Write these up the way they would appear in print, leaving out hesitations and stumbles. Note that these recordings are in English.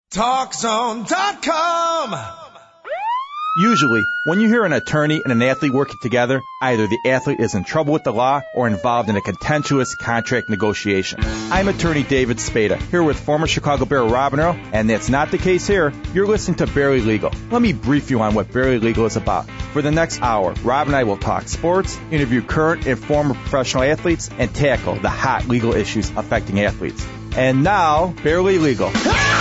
TalkZone.com. Usually, when you hear an attorney and an athlete working together, either the athlete is in trouble with the law or involved in a contentious contract negotiation. I'm attorney David Spada, here with former Chicago Bear Robin Earl, and that's not the case here. You're listening to Barely Legal. Let me brief you on what Barely Legal is about. For the next hour, Rob and I will talk sports, interview current and former professional athletes, and tackle the hot legal issues affecting athletes. And now, Barely Legal.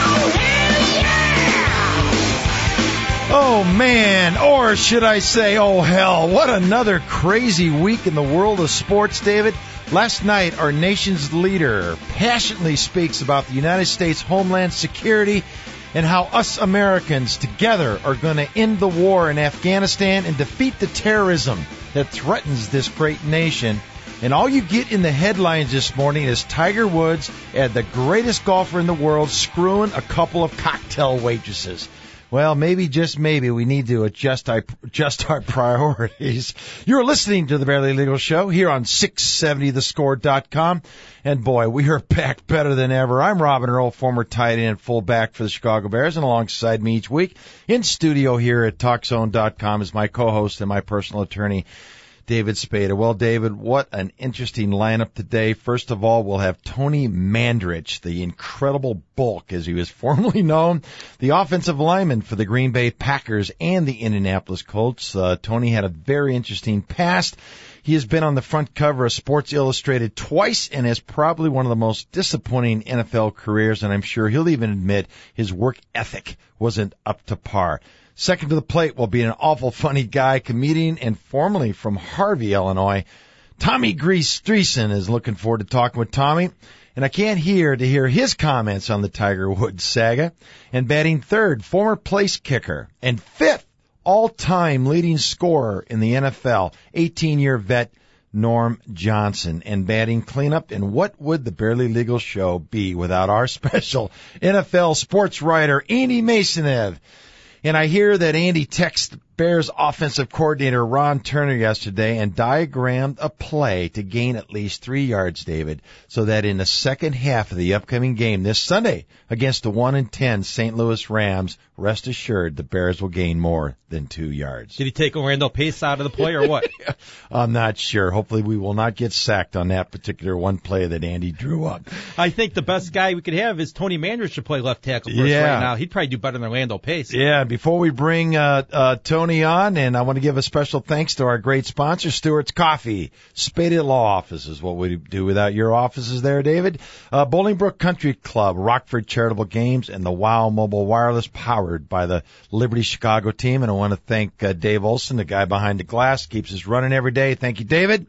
Oh, man, or should I say, oh, hell, what another crazy week in the world of sports, David. Last night, our nation's leader passionately speaks about the United States Homeland Security and how us Americans together are going to end the war in Afghanistan and defeat the terrorism that threatens this great nation. And all you get in the headlines this morning is Tiger Woods, the greatest golfer in the world, screwing a couple of cocktail waitresses. Well, maybe, just maybe, we need to adjust our priorities. You're listening to the Barely Legal Show here on 670thescore.com. And boy, we are back better than ever. I'm Robin Earl, former tight end and fullback for the Chicago Bears, and alongside me each week in studio here at TalkZone.com is my co-host and my personal attorney, David Spada. Well, David, what an interesting lineup today. First of all, we'll have Tony Mandarich, the incredible bulk, as he was formerly known, the offensive lineman for the Green Bay Packers and the Indianapolis Colts. Tony had a very interesting past. He has been on the front cover of Sports Illustrated twice and has probably one of the most disappointing NFL careers, and I'm sure he'll even admit his work ethic wasn't up to par. Second to the plate will be an awful funny guy, comedian, and formerly from Harvey, Illinois. Tommy Streisen is looking forward to talking with Tommy. And I can't hear his comments on the Tiger Woods saga. And batting third, former place kicker, and fifth all-time leading scorer in the NFL, 18-year vet Norm Johnson. And batting cleanup, and what would the Barely Legal Show be without our special NFL sports writer, Andy Masonev? And I hear that Andy texted Bears offensive coordinator Ron Turner yesterday and diagrammed a play to gain at least 3 yards, David, so that in the second half of the upcoming game this Sunday against the 1-10 St. Louis Rams, rest assured the Bears will gain more than 2 yards. Did he take Orlando Pace out of the play or what? I'm not sure. Hopefully we will not get sacked on that particular one play that Andy drew up. I think the best guy we could have is Tony Mandarich to play left tackle for us right now. He'd probably do better than Orlando Pace. Yeah, before we bring Tony on, and I want to give a special thanks to our great sponsor, Stewart's Coffee. Spaded Law Office is what we do without your offices there, David. Bolingbrook Country Club, Rockford Charitable Games, and the WOW Mobile Wireless, powered by the Liberty Chicago team. And I want to thank Dave Olson, the guy behind the glass, keeps us running every day. Thank you, David.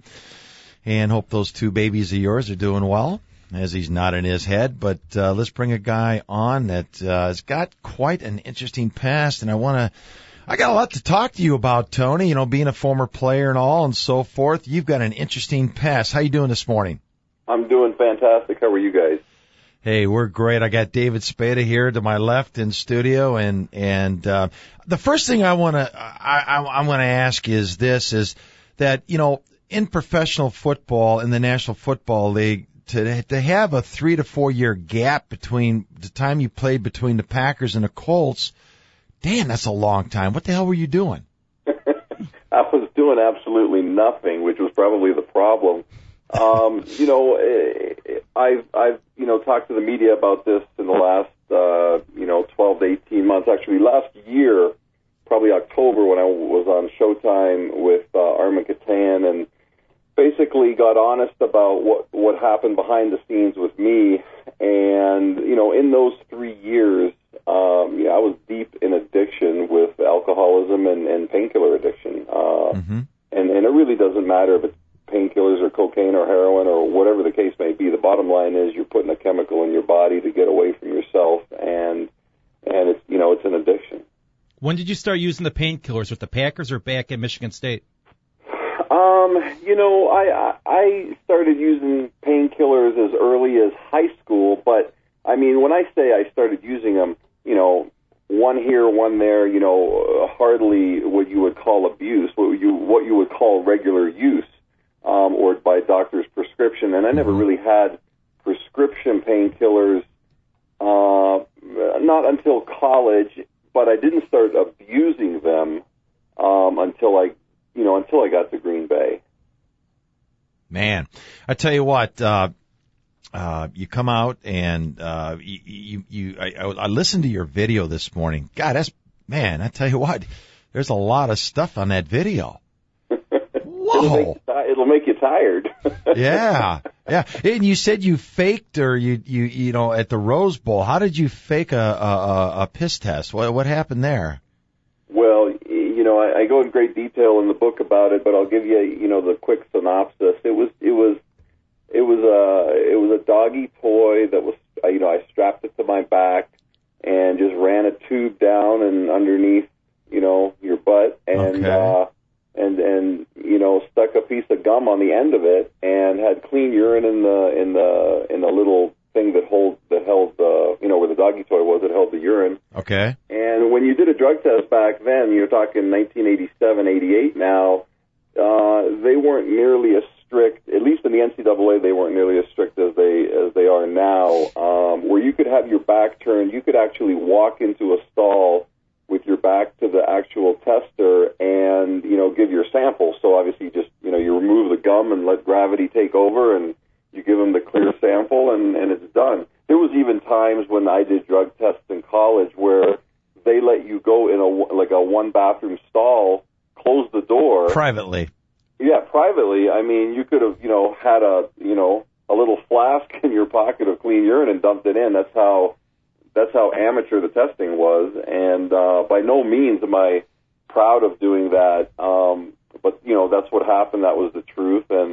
And hope those two babies of yours are doing well, as he's nodding his head. But let's bring a guy on that has got quite an interesting past, and I got a lot to talk to you about, Tony, you know, being a former player and all and so forth. You've got an interesting past. How you doing this morning? I'm doing fantastic. How are you guys? Hey, we're great. I got David Spada here to my left in studio, and the first thing I'm going to ask is that, you know, in professional football, in the National Football League, to have a 3 to 4 year gap between the time you played between the Packers and the Colts, damn, that's a long time. What the hell were you doing? I was doing absolutely nothing, which was probably the problem. You know, I've talked to the media about this in the last 12 to 18 months. Actually, last year, probably October, when I was on Showtime with Armin Catan, and basically got honest about what happened behind the scenes with me. And you know, in those 3 years, I was deep in addiction with alcoholism and painkiller addiction. And it really doesn't matter if it's painkillers or cocaine or heroin or whatever the case may be. The bottom line is you're putting a chemical in your body to get away from yourself, and it's, you know, it's an addiction. When did you start using the painkillers, with the Packers or back at Michigan State? You know, I started using painkillers as early as high school, but I mean, when I say I started using them, you know, one here, one there, you know, hardly what you would call abuse, what you would call regular use, or by doctor's prescription. And I never really had prescription painkillers not until college, but I didn't start abusing them until I got to Green Bay. Man, I tell you what, you come out and I listened to your video this morning. God, I tell you what, there's a lot of stuff on that video. Whoa. It'll make you tired. Yeah. And you said you faked, or you know, at the Rose Bowl. How did you fake a piss test? What happened there? Well, you know, I go in great detail in the book about it, but I'll give you the quick synopsis. It was a doggy toy that was, I strapped it to my back and just ran a tube down and underneath, your butt, and and stuck a piece of gum on the end of it, and had clean urine in the little thing that held where the doggy toy was. It held the urine. Okay. And when you did a drug test back then, you're talking 1987, 88 now, they weren't nearly as strict, at least in the NCAA, they weren't nearly as strict as they are now, where you could have your back turned. You could actually walk into a stall with your back to the actual tester and, give your sample. So obviously you remove the gum and let gravity take over, and you give them the clear sample, and it's done. There was even times when I did drug tests in college where they let you go in a one-bathroom stall, close the door. Privately. Yeah, privately. I mean, you could have, had a little flask in your pocket of clean urine and dumped it in. That's how amateur the testing was, and by no means am I proud of doing that. But that's what happened. That was the truth, and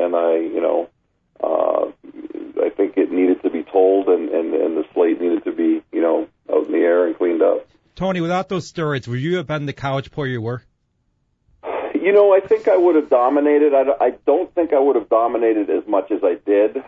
I think it needed to be told, and the slate needed to be out in the air and cleaned up. Tony, without those steroids, would you have been the college player you were? I think I would have dominated. I don't think I would have dominated as much as I did.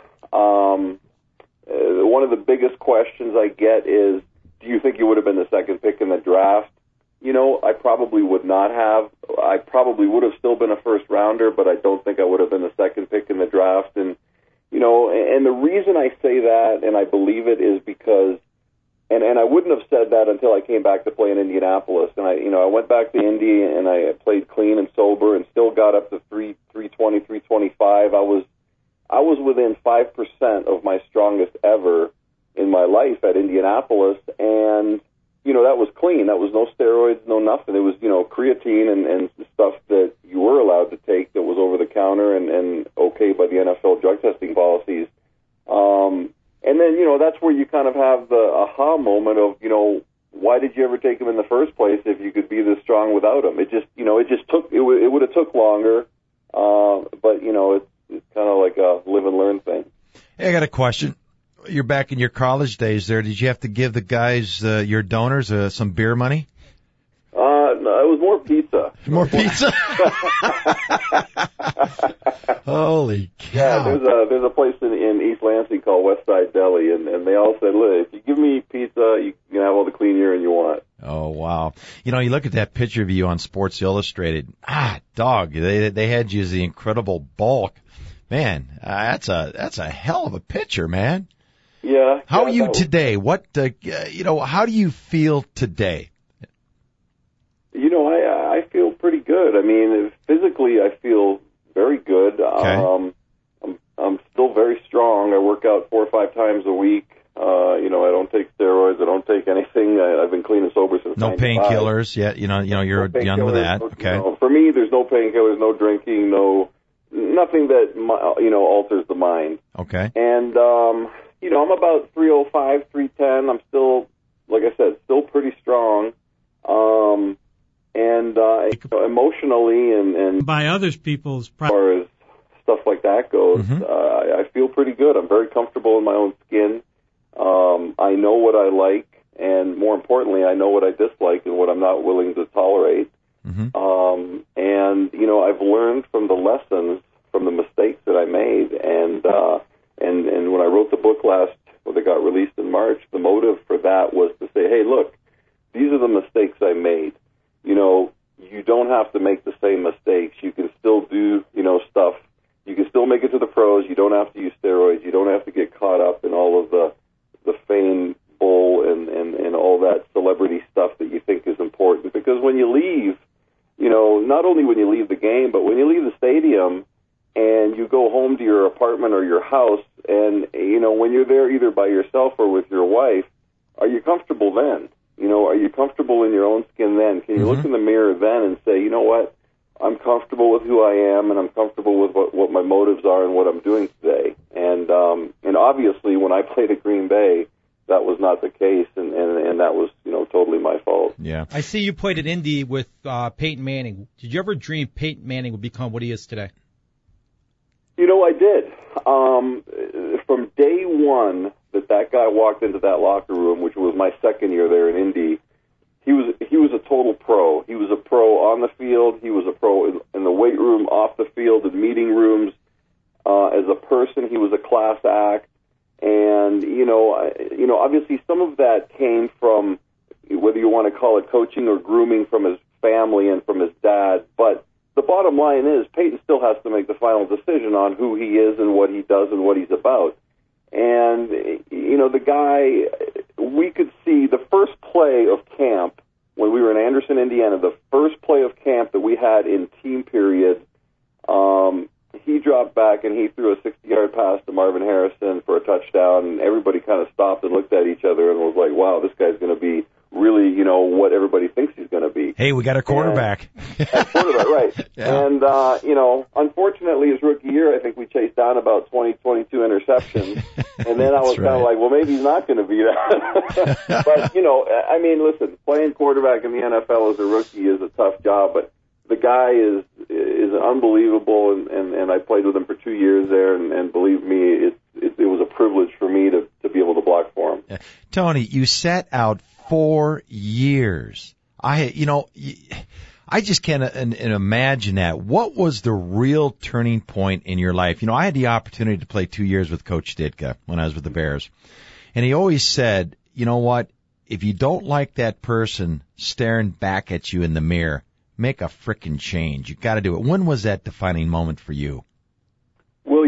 One of the biggest questions I get is, do you think you would have been the second pick in the draft? I probably would not have. I probably would have still been a first rounder, but I don't think I would have been the second pick in the draft. And, and the reason I say that, and I believe it, is because, and I wouldn't have said that until I came back to play in Indianapolis. And I went back to Indy and I played clean and sober and still got up to 320, 325. I was within 5% of my strongest ever in my life at Indianapolis, and that was clean. That was no steroids, no nothing. It was creatine and stuff that you were allowed to take that was over the counter and okay by the NFL drug testing policies. And then that's where you kind of have the aha moment of why did you ever take him in the first place if you could be this strong without him? It would have took longer, but it's kind of like a live and learn thing. Hey, I got a question. You're back in your college days there. Did you have to give the guys, your donors, some beer money? No, it was more pizza. More pizza? Holy cow. Yeah, there's a place in East Lansing called Westside Deli, and they all said, look, if you give me pizza, you can have all the clean urine you want. Oh, wow. You look at that picture of you on Sports Illustrated. Dog, they had you as the Incredible Bulk. Man, that's a hell of a picture, man. Yeah. How are you today? What, how do you feel today? I feel pretty good. I mean, physically, I feel very good. Okay. I'm still very strong. I work out 4 or 5 times a week. I don't take steroids. I don't take anything. I've been clean and sober since 95. No painkillers yet. You're done with that. Okay. For me, there's no painkillers, no drinking, nothing that alters the mind. Okay. And I'm about 305, 310. I'm still, like I said, still pretty strong. Emotionally and by others people's, as far as stuff like that goes, I feel pretty good. I'm very comfortable in my own skin. I know what I like, and more importantly, I know what I dislike and what I'm not willing to tolerate. And I've learned from the lessons, from the mistakes that I made, and when I wrote the book that got released in March, the motive for that was to say, hey, look, these are the mistakes I made. You don't have to make the same mistakes. You can still do, stuff. You can still make it to the pros. You don't have to use steroids. You don't have to get caught up in all of the fame, bull, and celebrity stuff that you think is important. Because when you leave, not only when you leave the game, but when you leave the stadium and you go home to your apartment or your house, and, when you're there either by yourself or with your wife, are you comfortable then? Are you comfortable in your own skin then? Can you look in the mirror then and say, you know what, I'm comfortable with who I am, and I'm comfortable with what my motives are and what I'm doing today. And obviously, when I played at Green Bay, that was not the case, and that was, totally my fault. Yeah. I see you played at Indy with Peyton Manning. Did you ever dream Peyton Manning would become what he is today? I did. From day one that guy walked into that locker room, which was my second year there in Indy, he was a total pro. He was a pro on the field. He was a pro in the weight room, off the field, in meeting rooms. As a person, he was a class act. And, obviously some of that came from, whether you want to call it coaching or grooming, from his family and from his dad. But the bottom line is Peyton still has to make the final decision on who he is and what he does and what he's about. And, the guy, we could see the first play of camp when we were in Anderson, Indiana, the first play of camp that we had in team period, he dropped back and he threw a 60-yard pass to Marvin Harrison for a touchdown, and everybody kind of stopped and looked at each other and was like, wow, this guy's going to be really, what everybody thinks he's going to be. Hey, we got a quarterback. Quarterback, right. Yeah. And, unfortunately, his rookie year, I think we chased down about 22 interceptions. And then I was kind of like, well, maybe he's not going to be that. But, listen, playing quarterback in the NFL as a rookie is a tough job, but the guy is unbelievable, and I played with him for 2 years there, and believe me, it was a privilege for me to be able to block for him. Yeah. Tony, you sat out 4 years. I just can't imagine that. What was the real turning point in your life? I had the opportunity to play 2 years with Coach Ditka when I was with the Bears, and he always said, you know what, if you don't like that person staring back at you in the mirror, make a frickin' change. You got to do it. When was that defining moment for you? Well,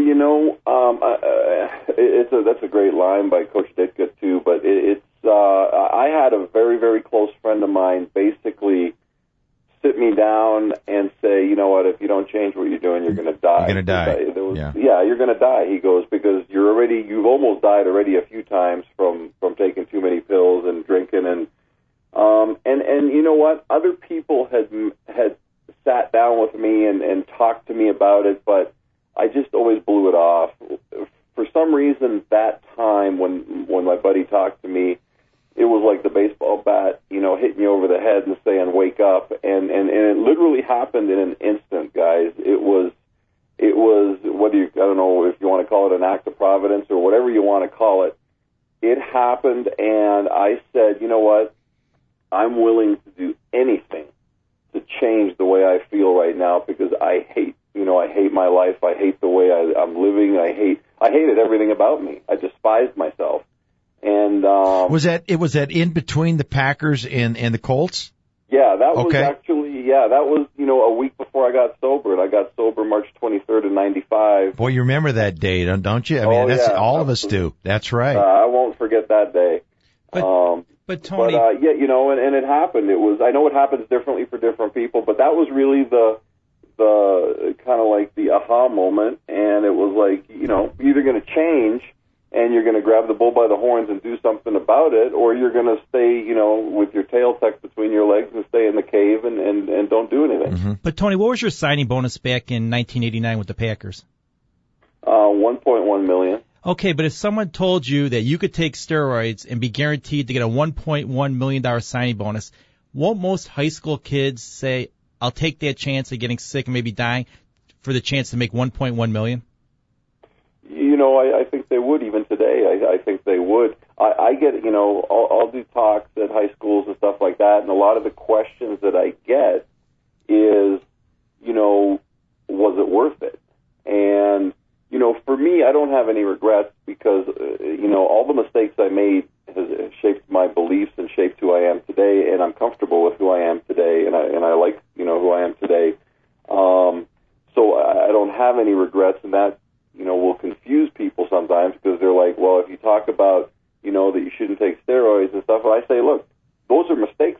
that's a great line by Coach Ditka too. But I had a very, very close friend of mine basically sit me down and say, you know what, if you don't change what you're doing, you're going to die. You're going to die. Yeah, you're going to die. He goes, because you've almost died already a few times from taking too many pills and drinking and you know what? Other people had sat down with me and talked to me about it, but I just always blew it off. For some reason, that time when my buddy talked to me, it was like the baseball bat, hitting you over the head and saying, "Wake up!" And it literally happened in an instant, guys. It was I don't know if you want to call it an act of providence or whatever you want to call it. It happened, and I said, you know what? I'm willing to do anything to change the way I feel right now, because I hate my life. I hate the way I'm living. I hated everything about me. I despised myself. And was that in between the Packers and the Colts? Yeah, that was that was a week before I got sober, and I got sober March 23rd of '95. Boy, you remember that day, don't you? I mean, that's all of us do. That's right. I won't forget that day. But Tony, and it happened. I know it happens differently for different people, but that was really the kind of like the aha moment, and it was like, you're either going to change and you're going to grab the bull by the horns and do something about it, or you're going to stay, with your tail tucked between your legs and stay in the cave and don't do anything. Mm-hmm. But Tony, what was your signing bonus back in 1989 with the Packers? $1.1 million. Okay, but if someone told you that you could take steroids and be guaranteed to get a $1.1 million signing bonus, won't most high school kids say, I'll take that chance of getting sick and maybe dying for the chance to make $1.1 million? I think they would even today. I think they would. I get, I'll do talks at high schools and stuff like that, and a lot of the questions that I get is, was it worth it? And, for me, I don't have any regrets because, all the mistakes I made has shaped my beliefs and shaped who I am today, and I'm comfortable with who I am today, and I like, who I am today. So I don't have any regrets, and that, will confuse people sometimes because they're like, well, if you talk about, that you shouldn't take steroids and stuff, I say, look, those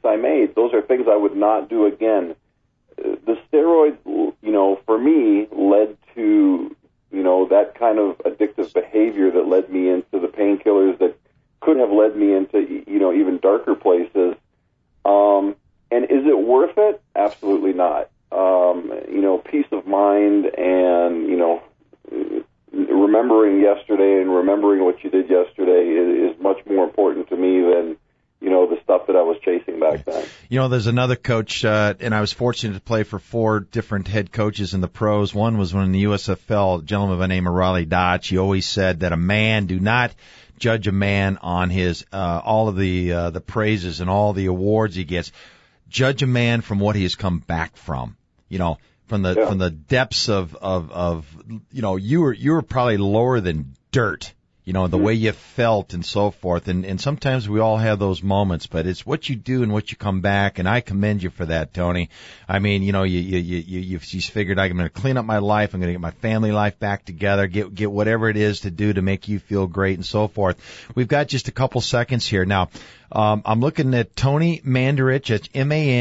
mistakes I made. Those are things I would not do again. The steroids, for me, led to, that kind of addictive behavior that led me into the painkillers that could have led me into, even darker places. And is it worth it? Absolutely not. Peace of mind and, remembering yesterday and remembering what you did yesterday is much more important to me than, the stuff that I was chasing back then. There's another coach, and I was fortunate to play for 4 different head coaches in the pros. One was in the USFL, a gentleman by the name of Riley Dodge. He always said that do not judge a man on his all of the praises and all the awards he gets. Judge a man from what he has come back from. From the depths of you were probably lower than dirt. The way you felt and so forth. And sometimes we all have those moments, but it's what you do and what you come back. And I commend you for that, Tony. I mean, you figured I'm going to clean up my life. I'm going to get my family life back together, get whatever it is to do to make you feel great and so forth. We've got just a couple seconds here. Now, I'm looking at Tony Mandarich at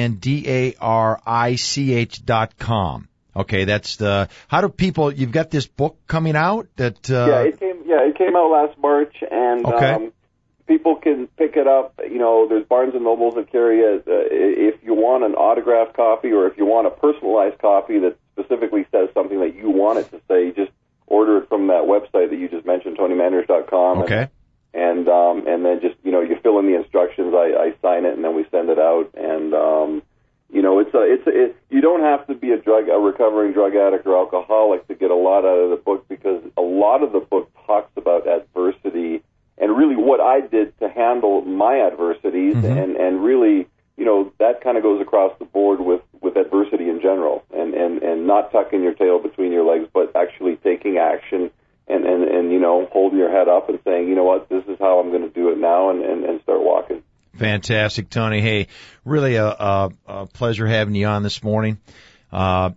MANDARICH.com. Okay, that's how do people, you've got this book coming out that, it came out last March, and okay. People can pick it up. There's Barnes and Nobles that carry it. If you want an autographed copy, or if you want a personalized copy that specifically says something that you want it to say, just order it from that website that you just mentioned, TonyMandarich.com. Okay. And then just, you fill in the instructions, I sign it, and then we send it out. And, you don't have to be a recovering drug addict or alcoholic to get a lot out of the book, because a lot of the book talks about adversity and really what I did to handle my adversities. Mm-hmm. and really, that kind of goes across the board with adversity in general, and not tucking your tail between your legs, but actually taking action and holding your head up and saying, you know what, this is how I'm going to do it now, and start walking. Fantastic, Tony. Hey, really a pleasure having you on this morning. One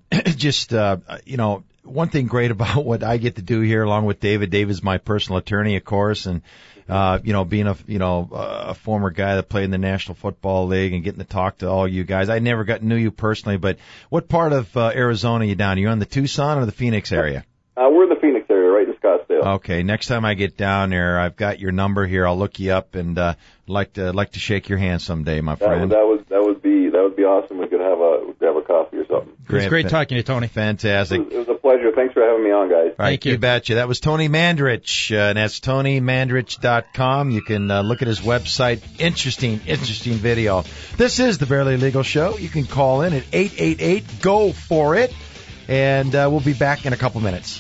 thing great about what I get to do here, along with David. David's my personal attorney, of course, and being a former guy that played in the National Football League and getting to talk to all you guys. I never knew you personally, but what part of Arizona are you down? Are you in the Tucson or the Phoenix area? We're in the Phoenix area, right in Scottsdale. Okay, next time I get down there, I've got your number here. I'll look you up, and like to shake your hand someday, my friend. That would be awesome. We could grab a coffee or something. It was great talking to you, Tony. Fantastic. It was a pleasure. Thanks for having me on, guys. Thank you. You betcha. That was Tony Mandarich, and that's TonyMandarich.com. You can look at his website. Interesting video. This is the Barely Legal Show. You can call in at 888-GO-FOR-IT, and we'll be back in a couple minutes.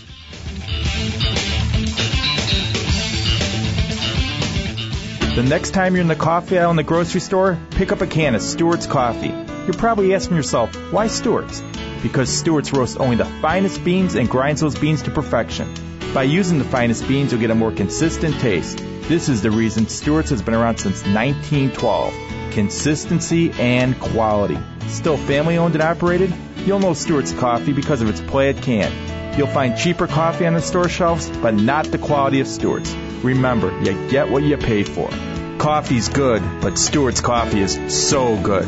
The next time you're in the coffee aisle in the grocery store, pick up a can of Stewart's coffee. You're probably asking yourself, why Stewart's? Because Stewart's roasts only the finest beans and grinds those beans to perfection. By using the finest beans, you'll get a more consistent taste. This is the reason Stewart's has been around since 1912. Consistency and quality. Still family owned and operated? You'll know Stewart's coffee because of its plaid can. You'll find cheaper coffee on the store shelves, but not the quality of Stewart's. Remember, you get what you pay for. Coffee's good, but Stewart's coffee is so good.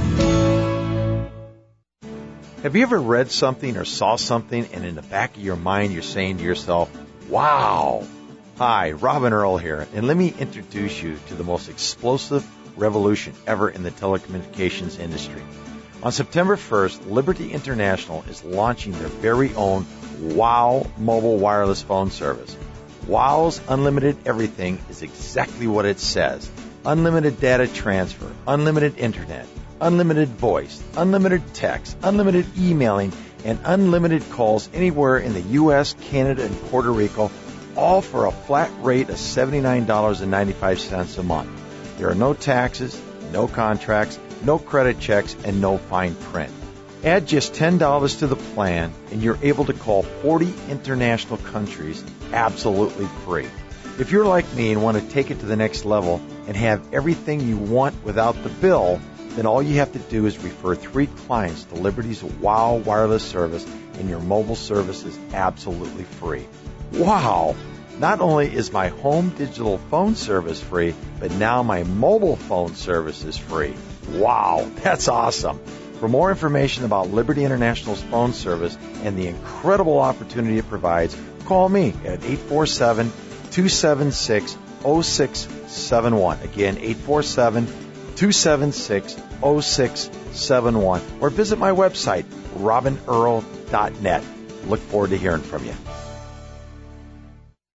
Have you ever read something or saw something, and in the back of your mind you're saying to yourself, wow? Hi, Robin Earl here, and let me introduce you to the most explosive revolution ever in the telecommunications industry. On September 1st, Liberty International is launching their very own WOW mobile wireless phone service. WOW's Unlimited Everything is exactly what it says. Unlimited data transfer, unlimited internet, unlimited voice, unlimited text, unlimited emailing, and unlimited calls anywhere in the U.S., Canada, and Puerto Rico, all for a flat rate of $79.95 a month. There are no taxes, no contracts, no credit checks, and no fine print. Add just $10 to the plan, and you're able to call 40 international countries absolutely free. If you're like me and want to take it to the next level and have everything you want without the bill, then all you have to do is refer 3 clients to Liberty's WOW wireless service, and your mobile service is absolutely free. Wow! Not only is my home digital phone service free, but now my mobile phone service is free. Wow, that's awesome. For more information about Liberty International's phone service and the incredible opportunity it provides, call me at 847-276-0671. Again, 847-276-0671. Or visit my website, robinearl.net. Look forward to hearing from you.